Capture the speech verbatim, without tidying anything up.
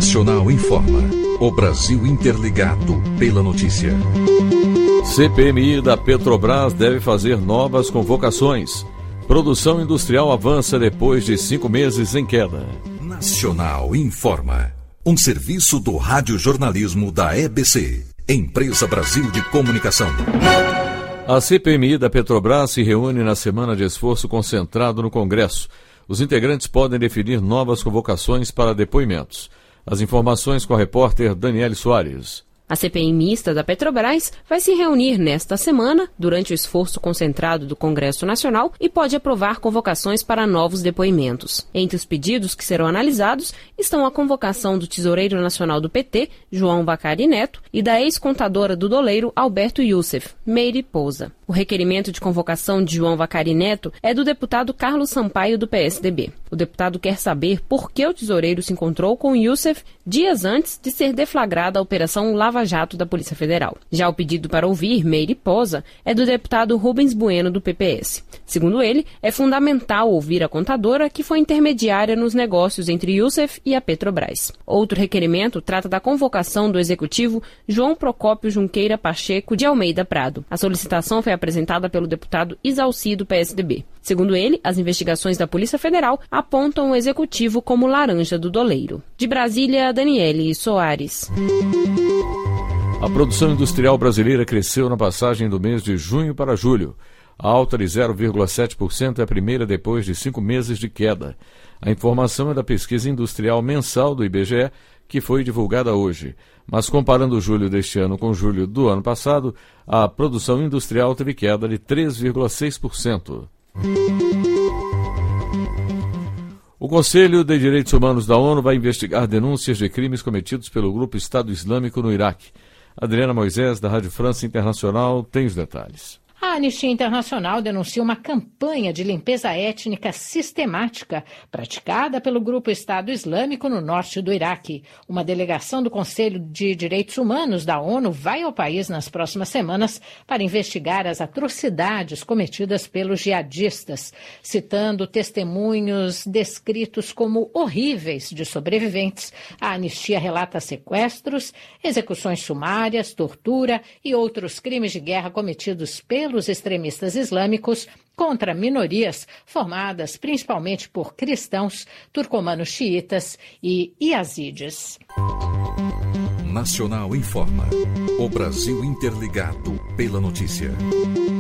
Nacional informa. O Brasil interligado pela notícia. C P M I da Petrobras deve fazer novas convocações. Produção industrial avança depois de cinco meses em queda. Nacional informa. Um serviço do radiojornalismo da E B C, Empresa Brasil de Comunicação. A C P M I da Petrobras se reúne na semana de esforço concentrado no Congresso. Os integrantes podem definir novas convocações para depoimentos. As informações com a repórter Daniele Soares. A C P M I mista da Petrobras vai se reunir nesta semana, durante o esforço concentrado do Congresso Nacional, e pode aprovar convocações para novos depoimentos. Entre os pedidos que serão analisados estão a convocação do tesoureiro nacional do P T, João Vacari Neto, e da ex-contadora do doleiro, Alberto Youssef, Meire Pousa. O requerimento de convocação de João Vacari Neto é do deputado Carlos Sampaio, do P S D B. O deputado quer saber por que o tesoureiro se encontrou com Youssef dias antes de ser deflagrada a Operação Lava Jato da Polícia Federal. Já o pedido para ouvir Meire Pousa é do deputado Rubens Bueno, do P P S. Segundo ele, é fundamental ouvir a contadora, que foi intermediária nos negócios entre Youssef e a Petrobras. Outro requerimento trata da convocação do executivo João Procópio Junqueira Pacheco de Almeida Prado. A solicitação foi apresentada pelo deputado Isalci, do P S D B. Segundo ele, as investigações da Polícia Federal apontam o executivo como laranja do doleiro. De Brasília, Daniele Soares. A produção industrial brasileira cresceu na passagem do mês de junho para julho. A alta de zero vírgula sete por cento é a primeira depois de cinco meses de queda. A informação é da pesquisa industrial mensal do I B G E, que foi divulgada hoje. Mas comparando julho deste ano com julho do ano passado, a produção industrial teve queda de três vírgula seis por cento. O Conselho de Direitos Humanos da ONU vai investigar denúncias de crimes cometidos pelo grupo Estado Islâmico no Iraque. Adriana Moisés, da Rádio França Internacional, tem os detalhes. A Anistia Internacional denuncia uma campanha de limpeza étnica sistemática praticada pelo grupo Estado Islâmico no norte do Iraque. Uma delegação do Conselho de Direitos Humanos da ONU vai ao país nas próximas semanas para investigar as atrocidades cometidas pelos jihadistas, citando testemunhos descritos como horríveis de sobreviventes. A Anistia relata sequestros, execuções sumárias, tortura e outros crimes de guerra cometidos pelos os extremistas islâmicos contra minorias formadas principalmente por cristãos, turcomanos xiitas e yazidis. Nacional informa. O Brasil interligado pela notícia.